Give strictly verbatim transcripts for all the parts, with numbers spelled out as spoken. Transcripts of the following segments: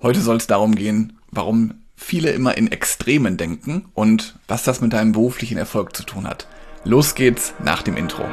Heute soll es darum gehen, warum viele immer in Extremen denken und was das mit deinem beruflichen Erfolg zu tun hat. Los geht's nach dem Intro.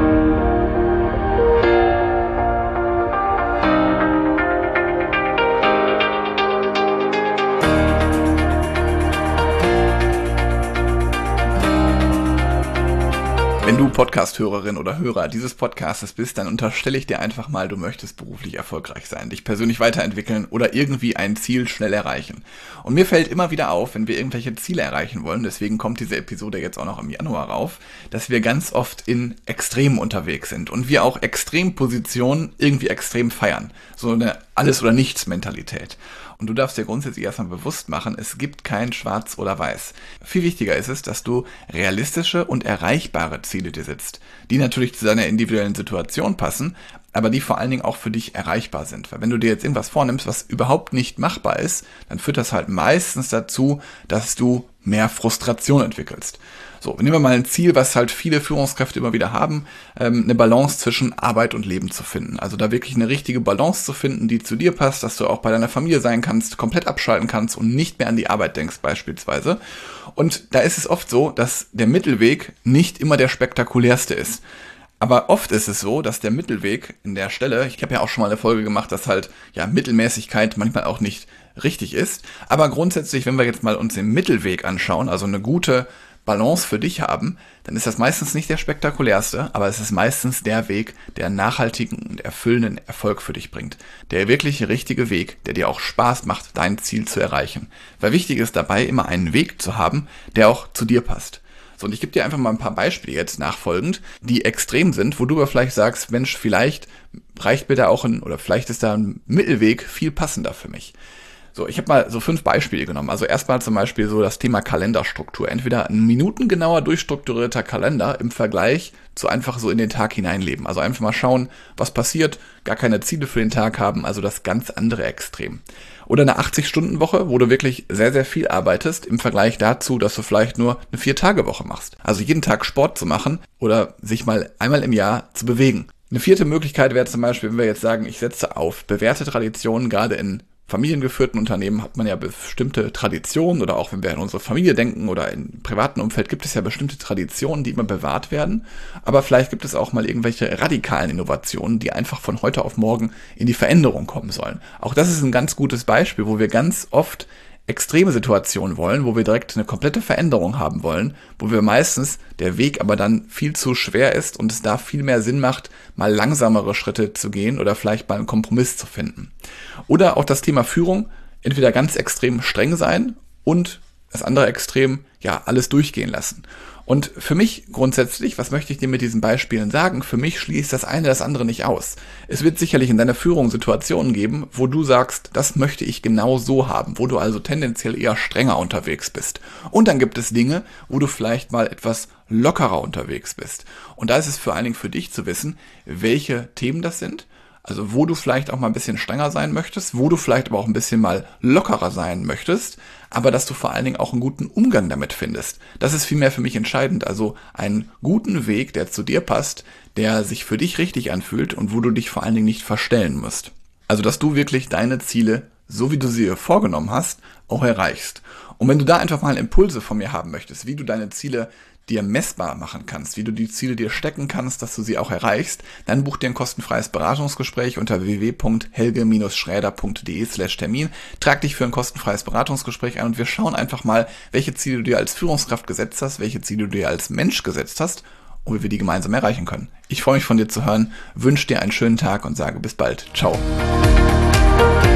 Wenn du Podcast-Hörerin oder Hörer dieses Podcastes bist, dann unterstelle ich dir einfach mal, du möchtest beruflich erfolgreich sein, dich persönlich weiterentwickeln oder irgendwie ein Ziel schnell erreichen. Und mir fällt immer wieder auf, wenn wir irgendwelche Ziele erreichen wollen, deswegen kommt diese Episode jetzt auch noch im Januar rauf, dass wir ganz oft in Extremen unterwegs sind und wir auch Extrempositionen irgendwie extrem feiern. So eine Alles-oder-Nichts-Mentalität. Und du darfst dir grundsätzlich erstmal bewusst machen, es gibt kein Schwarz oder Weiß. Viel wichtiger ist es, dass du realistische und erreichbare Ziele dir setzt, die natürlich zu deiner individuellen Situation passen, aber die vor allen Dingen auch für dich erreichbar sind. Weil wenn du dir jetzt irgendwas vornimmst, was überhaupt nicht machbar ist, dann führt das halt meistens dazu, dass du mehr Frustration entwickelst. So, nehmen wir mal ein Ziel, was halt viele Führungskräfte immer wieder haben, ähm, eine Balance zwischen Arbeit und Leben zu finden. Also da wirklich eine richtige Balance zu finden, die zu dir passt, dass du auch bei deiner Familie sein kannst, komplett abschalten kannst und nicht mehr an die Arbeit denkst beispielsweise. Und da ist es oft so, dass der Mittelweg nicht immer der spektakulärste ist. Aber oft ist es so, dass der Mittelweg in der Stelle, ich habe ja auch schon mal eine Folge gemacht, dass halt ja Mittelmäßigkeit manchmal auch nicht richtig ist. Aber grundsätzlich, wenn wir jetzt mal uns den Mittelweg anschauen, also eine gute Balance für dich haben, dann ist das meistens nicht der spektakulärste, aber es ist meistens der Weg, der nachhaltigen und erfüllenden Erfolg für dich bringt. Der wirklich richtige Weg, der dir auch Spaß macht, dein Ziel zu erreichen. Weil wichtig ist dabei, immer einen Weg zu haben, der auch zu dir passt. So, und ich gebe dir einfach mal ein paar Beispiele jetzt nachfolgend, die extrem sind, wo du aber vielleicht sagst, Mensch, vielleicht reicht mir da auch ein, oder vielleicht ist da ein Mittelweg viel passender für mich. So, ich habe mal so fünf Beispiele genommen. Also erstmal zum Beispiel so das Thema Kalenderstruktur. Entweder ein minutengenauer durchstrukturierter Kalender im Vergleich zu einfach so in den Tag hineinleben. Also einfach mal schauen, was passiert, gar keine Ziele für den Tag haben, also das ganz andere Extrem. Oder eine achtzig-Stunden-Woche, wo du wirklich sehr, sehr viel arbeitest im Vergleich dazu, dass du vielleicht nur eine vier-Tage-Woche machst. Also jeden Tag Sport zu machen oder sich mal einmal im Jahr zu bewegen. Eine vierte Möglichkeit wäre zum Beispiel, wenn wir jetzt sagen, ich setze auf bewährte Traditionen, gerade in familiengeführten Unternehmen hat man ja bestimmte Traditionen oder auch wenn wir an unsere Familie denken oder im privaten Umfeld gibt es ja bestimmte Traditionen, die immer bewahrt werden. Aber vielleicht gibt es auch mal irgendwelche radikalen Innovationen, die einfach von heute auf morgen in die Veränderung kommen sollen. Auch das ist ein ganz gutes Beispiel, wo wir ganz oft extreme Situationen wollen, wo wir direkt eine komplette Veränderung haben wollen, wo wir meistens der Weg aber dann viel zu schwer ist und es da viel mehr Sinn macht, mal langsamere Schritte zu gehen oder vielleicht mal einen Kompromiss zu finden. Oder auch das Thema Führung, entweder ganz extrem streng sein und das andere Extrem, ja, alles durchgehen lassen. Und für mich grundsätzlich, was möchte ich dir mit diesen Beispielen sagen? Für mich schließt das eine das andere nicht aus. Es wird sicherlich in deiner Führung Situationen geben, wo du sagst, das möchte ich genau so haben, wo du also tendenziell eher strenger unterwegs bist. Und dann gibt es Dinge, wo du vielleicht mal etwas lockerer unterwegs bist. Und da ist es vor allen Dingen für dich zu wissen, welche Themen das sind. Also wo du vielleicht auch mal ein bisschen strenger sein möchtest, wo du vielleicht aber auch ein bisschen mal lockerer sein möchtest, aber dass du vor allen Dingen auch einen guten Umgang damit findest. Das ist vielmehr für mich entscheidend, also einen guten Weg, der zu dir passt, der sich für dich richtig anfühlt und wo du dich vor allen Dingen nicht verstellen musst. Also dass du wirklich deine Ziele, so wie du sie dir vorgenommen hast, auch erreichst. Und wenn du da einfach mal Impulse von mir haben möchtest, wie du deine Ziele dir messbar machen kannst, wie du die Ziele dir stecken kannst, dass du sie auch erreichst, dann buch dir ein kostenfreies Beratungsgespräch unter w w w punkt helge schräder punkt de slash Termin. Trag dich für ein kostenfreies Beratungsgespräch ein und wir schauen einfach mal, welche Ziele du dir als Führungskraft gesetzt hast, welche Ziele du dir als Mensch gesetzt hast und wie wir die gemeinsam erreichen können. Ich freue mich von dir zu hören, wünsche dir einen schönen Tag und sage bis bald. Ciao.